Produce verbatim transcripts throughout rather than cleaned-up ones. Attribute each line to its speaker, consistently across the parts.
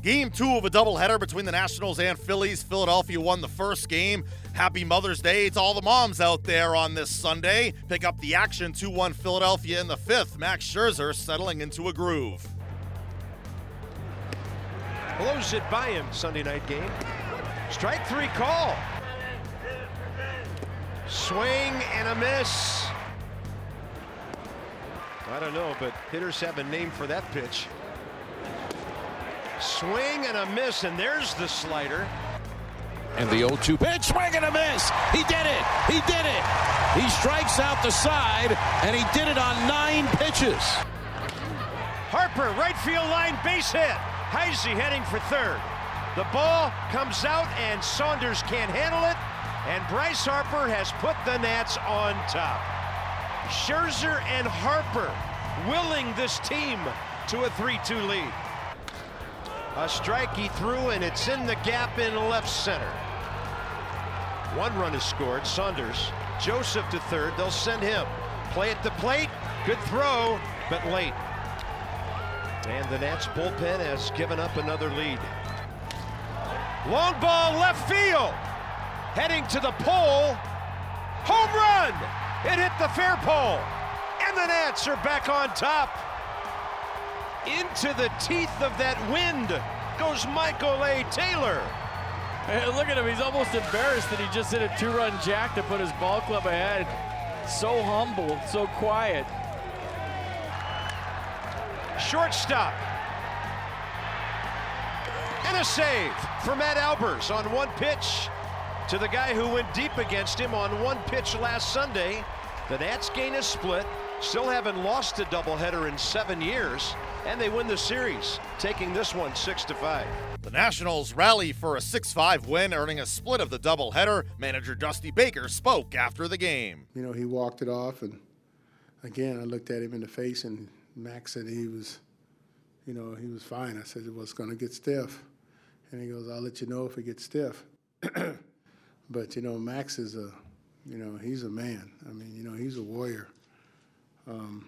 Speaker 1: Game two of a doubleheader between the Nationals and Phillies. Philadelphia won the first game. Happy Mother's Day to all the moms out there on this Sunday. Pick up the action, two one Philadelphia in the fifth. Max Scherzer settling into a groove.
Speaker 2: Blows it by him, Sunday night game. Strike three call. Swing and a miss. I don't know, but hitters have a name for that pitch. Swing and a miss, and there's the slider.
Speaker 3: And the oh two pitch, swing and a miss. He did it. He did it. He strikes out the side, and he did it on nine pitches.
Speaker 2: Harper, right field line, base hit. Heisey heading for third. The ball comes out, and Saunders can't handle it, and Bryce Harper has put the Nats on top. Scherzer and Harper willing this team to a three two lead. A strike he threw, and it's in the gap in left center. One run is scored. Saunders, Joseph to third. They'll send him. Play at the plate. Good throw, but late. And the Nats bullpen has given up another lead. Long ball left field. Heading to the pole. Home run! It hit the fair pole. And the Nats are back on top. Into the teeth of that wind goes Michael A. Taylor.
Speaker 4: Hey, look at him. He's almost embarrassed that he just hit a two-run jack to put his ball club ahead. So humble, so quiet.
Speaker 2: Shortstop. And a save for Matt Albers on one pitch to the guy who went deep against him on one pitch last Sunday. The Nats gain a split. Still haven't lost a doubleheader in seven years, and they win the series, taking this one six to five.
Speaker 1: The Nationals rally for a six five win, earning a split of the doubleheader. Manager Dusty Baker spoke after the game.
Speaker 5: You know, he walked it off, and again, I looked at him in the face, and Max said he was, you know, he was fine. I said, well, it's going to get stiff. And he goes, I'll let you know if it gets stiff. But, you know, Max is a, you know, he's a man. I mean, you know, he's a warrior. Um,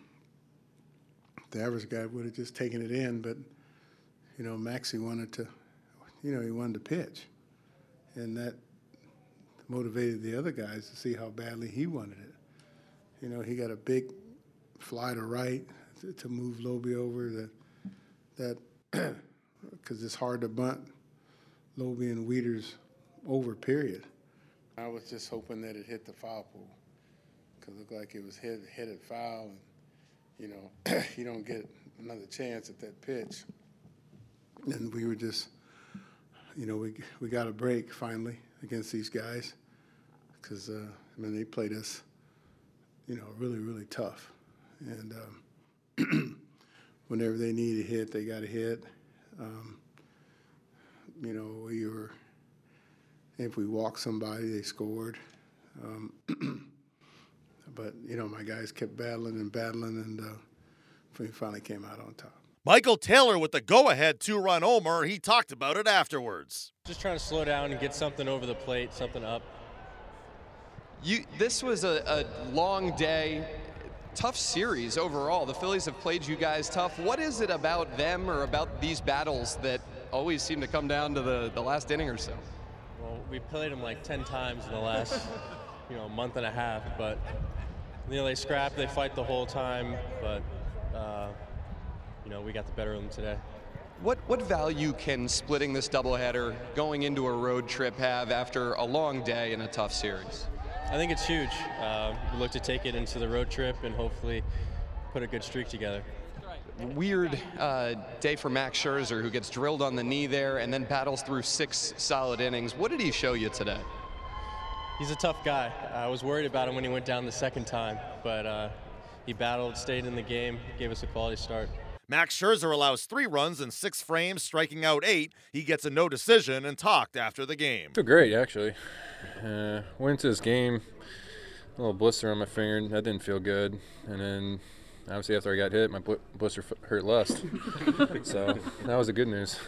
Speaker 5: the average guy would have just taken it in, but, you know, Maxie wanted to, you know, he wanted to pitch. And that motivated the other guys to see how badly he wanted it. You know, he got a big fly to right to, to move Lobe over, that, that because it's hard to bunt Lobe and Wieters over, period. I was just hoping that it hit the foul pole, because it looked like it was hit, headed foul, and, you know, you don't get another chance at that pitch. And we were just, you know, we we got a break finally against these guys, because, uh, I mean, they played us, you know, really, really tough. And um, whenever they need a hit, they got a hit. Um, you know, we were, if we walked somebody, they scored. Um, but, you know, my guys kept battling and battling, and uh, we finally came out on top.
Speaker 1: Michael Taylor with the go-ahead two-run homer. He talked about it afterwards.
Speaker 4: Just trying to slow down and get something over the plate, something up.
Speaker 6: You, this was a, a long day, tough series overall. The Phillies have played you guys tough. What is it about them or about these battles that always seem to come down to the, the last inning or so?
Speaker 4: Well, we played them like ten times in the last, you know, month and a half, but, you know, they scrap, they fight the whole time, but, uh, you know, we got the better of them today.
Speaker 6: What what value can splitting this doubleheader going into a road trip have after a long day in a tough series?
Speaker 4: I think it's huge. Uh, we look to take it into the road trip and hopefully put a good streak together.
Speaker 6: Weird uh, day for Max Scherzer, who gets drilled on the knee there and then battles through six solid innings. What did he show you today?
Speaker 4: He's a tough guy. I was worried about him when he went down the second time, but uh, he battled, stayed in the game, gave us a quality start.
Speaker 1: Max Scherzer allows three runs in six frames, striking out eight. He gets a no decision and talked after the game.
Speaker 7: Feel great, actually. Uh, went into this game, a little blister on my finger. That didn't feel good. And then, obviously, after I got hit, my bl blister hurt less. So that was the good news.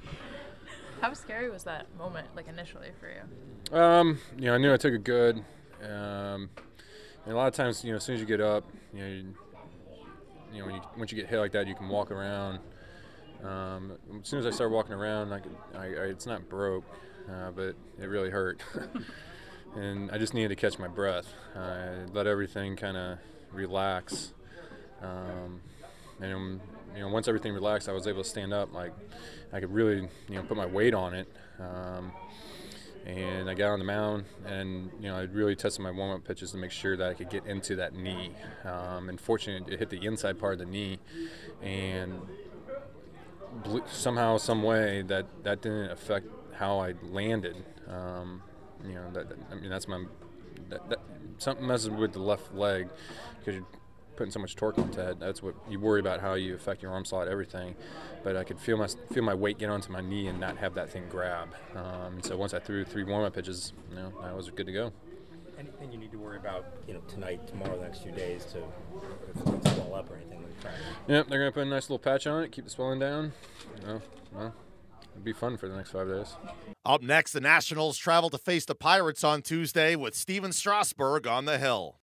Speaker 8: How scary was that moment, like initially for you?
Speaker 7: Um, you know, I knew I took it good. Um, and a lot of times, you know, as soon as you get up, you know, you, you know, when you, once you get hit like that, you can walk around Um, as soon as I started walking around, I could, I, I, it's not broke, uh, but it really hurt. And I just needed to catch my breath. I let everything kind of relax. Um, and you know, once everything relaxed, I was able to stand up. Like I could really, you know, put my weight on it. Um, and I got on the mound, and you know, I really tested my warm-up pitches to make sure that I could get into that knee. Um, and fortunately, it hit the inside part of the knee, and blew, somehow, some way, that that didn't affect how I landed. Um, you know, that, I mean, that's my that, that, something messes with the left leg because you're putting so much torque onto it. That's what you worry about, how you affect your arm slot, everything. But I could feel my feel my weight get onto my knee and not have that thing grab. Um, so once I threw three warm-up pitches, you know, I was good to go.
Speaker 9: Anything you need to worry about, you know, tonight, tomorrow, the next few days to if things swell up or anything like that?
Speaker 7: Yep, they're gonna put a nice little patch on it, keep the swelling down. You know, well, it'd be fun for the next five days.
Speaker 1: Up next, the Nationals travel to face the Pirates on Tuesday with Steven Strasburg on the hill.